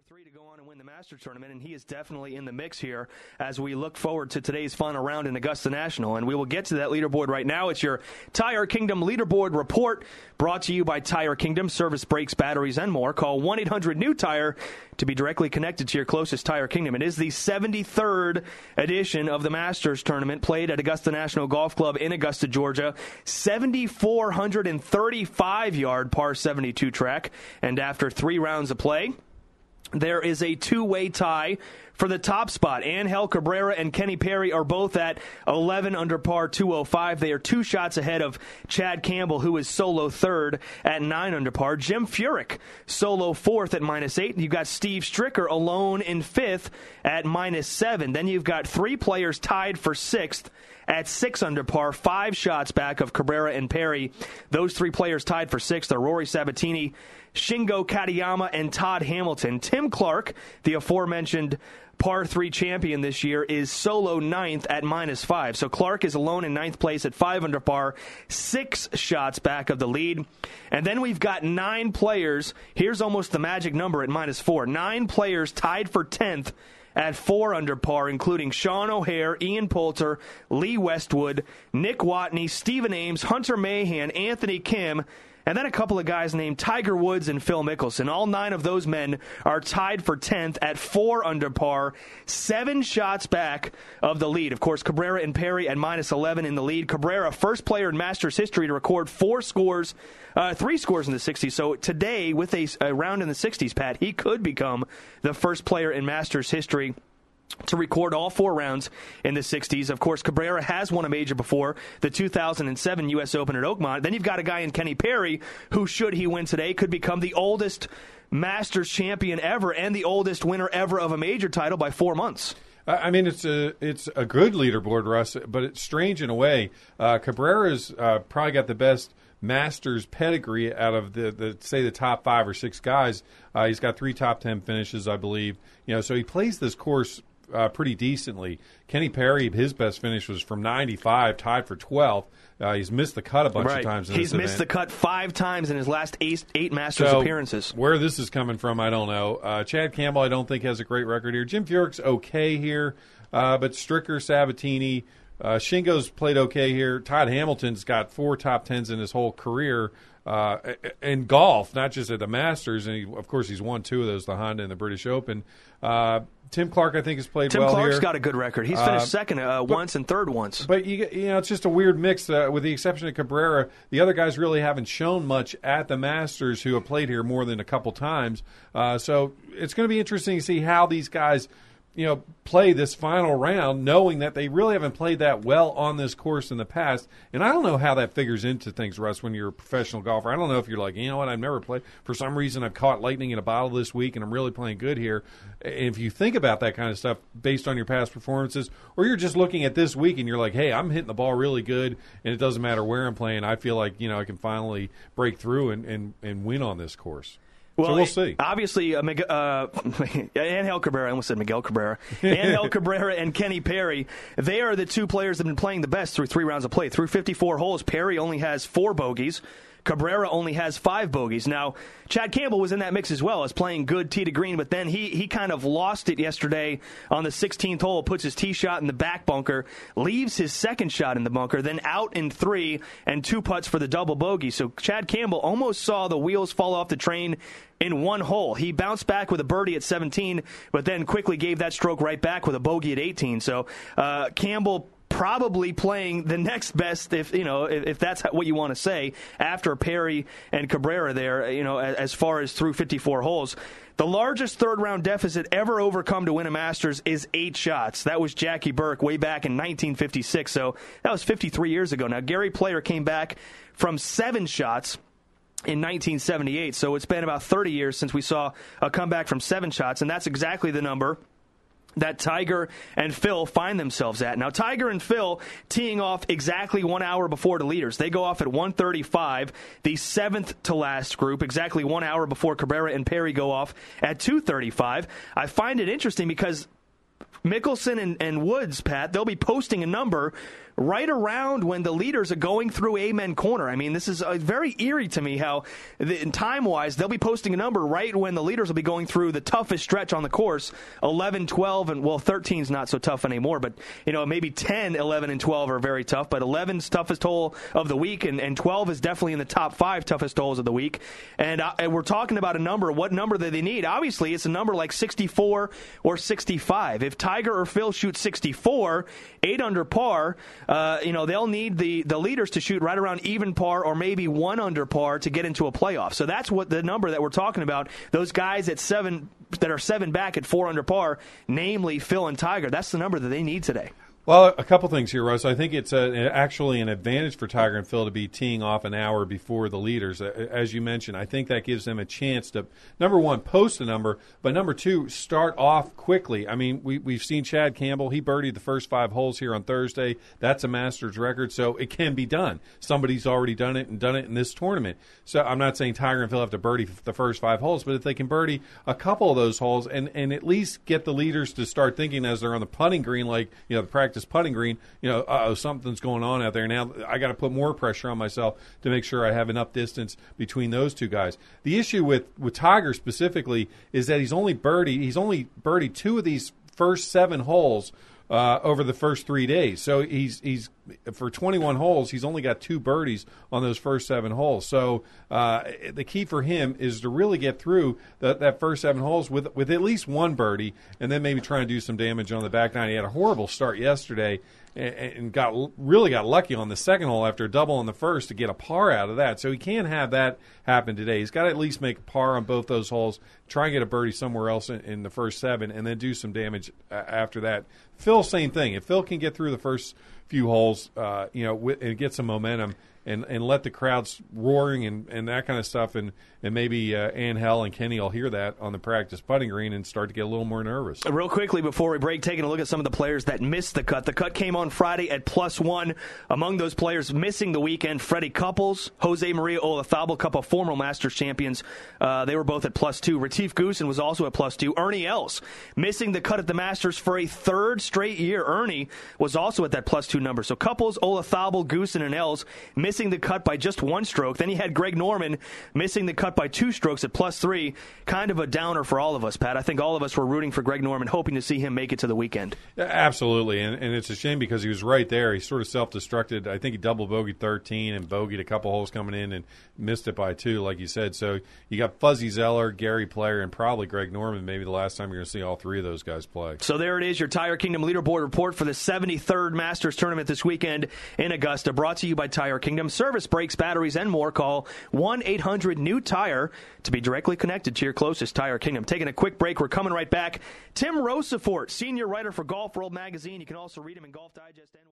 3 to go on and win the Masters tournament, and he is definitely in the mix here as we look forward to today's final round in Augusta National. And we will get to that leaderboard right now. It's your Tire Kingdom leaderboard report brought to you by Tire Kingdom, service, brakes, batteries, and more. Call 1-800-NEW-TIRE to be directly connected to your closest Tire Kingdom. It is the 73rd edition of the Masters tournament played at Augusta National Golf Club in Augusta, Georgia. 7,435-yard par 72 track. And after 3 rounds of play, there is a two-way tie for the top spot. Angel Cabrera and Kenny Perry are both at 11 under par 205. They are 2 shots ahead of Chad Campbell, who is solo third at 9 under par. Jim Furyk, solo fourth at -8. You've got Steve Stricker alone in fifth at -7. Then you've got 3 players tied for sixth at 6 under par, 5 shots back of Cabrera and Perry. Those 3 players tied for sixth are Rory Sabatini, Shingo Katayama, and Todd Hamilton. Tim Clark, the aforementioned par 3 champion this year, is solo 9th at -5. So Clark is alone in 9th place at 5 under par, 6 shots back of the lead. And then we've got 9 players. Here's almost the magic number at -4. 9 players tied for 10th at 4 under par, including Sean O'Hare, Ian Poulter, Lee Westwood, Nick Watney, Stephen Ames, Hunter Mahan, Anthony Kim, and then a couple of guys named Tiger Woods and Phil Mickelson. All 9 of those men are tied for 10th at 4 under par, 7 shots back of the lead. Of course, Cabrera and Perry at -11 in the lead. Cabrera, first player in Masters history to record 3 scores in the 60s. So today, with a round in the 60s, Pat, he could become the first player in Masters history to record all 4 rounds in the 60s. Of course, Cabrera has won a major before, the 2007 U.S. Open at Oakmont. Then you've got a guy in Kenny Perry who, should he win today, could become the oldest Masters champion ever and the oldest winner ever of a major title by 4 months. I mean, it's a good leaderboard, Russ, but it's strange in a way. Cabrera's probably got the best Masters pedigree out of the top 5 or 6 guys. He's got 3 top 10 finishes, I believe. So he plays this course pretty decently. Kenny Perry, his best finish was from 95, tied for 12th. He's missed the cut a bunch of times in this event. He's missed the cut 5 times in his last 8 Masters appearances. Where this is coming from, I don't know. Chad Campbell, I don't think, has a great record here. Jim Furyk's okay here, but Stricker, Sabatini, Shingo's played okay here. Todd Hamilton's got 4 top 10s in his whole career in golf, not just at the Masters. And, of course, he's won 2 of those, the Honda and the British Open. Tim Clark, I think, has played well here. Tim Clark's got a good record. He's finished second once and third once. But, it's just a weird mix. With the exception of Cabrera, the other guys really haven't shown much at the Masters who have played here more than a couple times. So it's going to be interesting to see how these guys play this final round, knowing that they really haven't played that well on this course in the past. And I don't know how that figures into things, Russ, when you're a professional golfer. I don't know if you're like, you know what, I've never played. For some reason, I've caught lightning in a bottle this week, and I'm really playing good here. And if you think about that kind of stuff based on your past performances, or you're just looking at this week and you're like, hey, I'm hitting the ball really good, and it doesn't matter where I'm playing. I feel like, I can finally break through and win on this course. Well, so we'll see. Obviously, Angel Cabrera, I almost said Miguel Cabrera. Angel Cabrera and Kenny Perry, they are the 2 players that have been playing the best through 3 rounds of play. Through 54 holes, Perry only has 4 bogeys. Cabrera only has 5 bogeys. Now, Chad Campbell was in that mix as well, as playing good tee to green, but then he kind of lost it yesterday on the 16th hole, puts his tee shot in the back bunker, leaves his second shot in the bunker, then out in 3 and 2 putts for the double bogey. So Chad Campbell almost saw the wheels fall off the train in 1 hole. He bounced back with a birdie at 17, but then quickly gave that stroke right back with a bogey at 18. So Campbell probably playing the next best, if that's what you want to say, after Perry and Cabrera there, as far as through 54 holes. The largest third-round deficit ever overcome to win a Masters is 8 shots. That was Jackie Burke way back in 1956, so that was 53 years ago. Now, Gary Player came back from 7 shots in 1978, so it's been about 30 years since we saw a comeback from 7 shots, and that's exactly the number that Tiger and Phil find themselves at. Now, Tiger and Phil teeing off exactly 1 hour before the leaders. They go off at 1:35, the 7th to last group, exactly 1 hour before Cabrera and Perry go off at 2:35. I find it interesting because Mickelson and Woods, Pat, they'll be posting a number right around when the leaders are going through Amen Corner. I mean, this is very eerie to me how, time-wise, they'll be posting a number right when the leaders will be going through the toughest stretch on the course, 11, 12, and, well, 13's not so tough anymore, but, maybe 10, 11, and 12 are very tough, but 11's toughest hole of the week, and 12 is definitely in the top 5 toughest holes of the week. And we're talking about a number. What number do they need? Obviously, it's a number like 64 or 65. If Tiger or Phil shoot 64, 8 under par, they'll need the leaders to shoot right around even par or maybe 1 under par to get into a playoff. So that's what the number that we're talking about. Those guys at 7 that are 7 back at 4 under par, namely Phil and Tiger, that's the number that they need today. Well, a couple things here, Russ. I think it's actually an advantage for Tiger and Phil to be teeing off an hour before the leaders. As you mentioned, I think that gives them a chance to, number one, post a number, but number two, start off quickly. I mean, we've seen Chad Campbell. He birdied the first 5 holes here on Thursday. That's a Masters record, so it can be done. Somebody's already done it in this tournament. So I'm not saying Tiger and Phil have to birdie the first 5 holes, but if they can birdie a couple of those holes and at least get the leaders to start thinking as they're on the putting green, like, the practice putting green, something's going on out there. Now I got to put more pressure on myself to make sure I have enough distance between those two guys. The issue with Tiger specifically is that he's only birdied 2 of these first 7 holes over the first 3 days. So he's for 21 holes, he's only got 2 birdies on those first 7 holes. So the key for him is to really get through that first 7 holes with at least 1 birdie, and then maybe try and do some damage on the back 9. He had a horrible start yesterday and got lucky on the second hole after a double on the first to get a par out of that. So he can't have that happen today. He's got to at least make a par on both those holes, try and get a birdie somewhere else in the first 7, and then do some damage after that. Phil, same thing. If Phil can get through the first few holes, and get some momentum and let the crowds roaring and that kind of stuff, and maybe Angel and Kenny will hear that on the practice putting green and start to get a little more nervous. Real quickly before we break, taking a look at some of the players that missed the cut. The cut came on Friday at +1. Among those players missing the weekend, Freddie Couples, Jose Maria Olazabal, a couple of former Masters champions. They were both at +2. Retief Goosen was also at +2. Ernie Els missing the cut at the Masters for a 3rd straight year. Ernie was also at that +2 number. So Couples, Olazabal, Goosen, and Els missing the cut by just 1 stroke. Then you had Greg Norman missing the cut by 2 strokes at +3. Kind of a downer for all of us, Pat. I think all of us were rooting for Greg Norman, hoping to see him make it to the weekend. Yeah, absolutely, and it's a shame because he was right there. He sort of self-destructed. I think he double bogeyed 13 and bogeyed a couple holes coming in and missed it by 2, like you said. So you got Fuzzy Zeller, Gary Player, and probably Greg Norman, maybe the last time you're going to see all 3 of those guys play. So there it is, your Tire Kingdom leaderboard report for the 73rd Masters Tournament this weekend in Augusta, brought to you by Tire Kingdom. Service, brakes, batteries, and more. Call 1-800-NEW-TIRE to be directly connected to your closest Tire Kingdom. Taking a quick break. We're coming right back. Tim Rosefort, senior writer for Golf World Magazine. You can also read him in Golf Digest.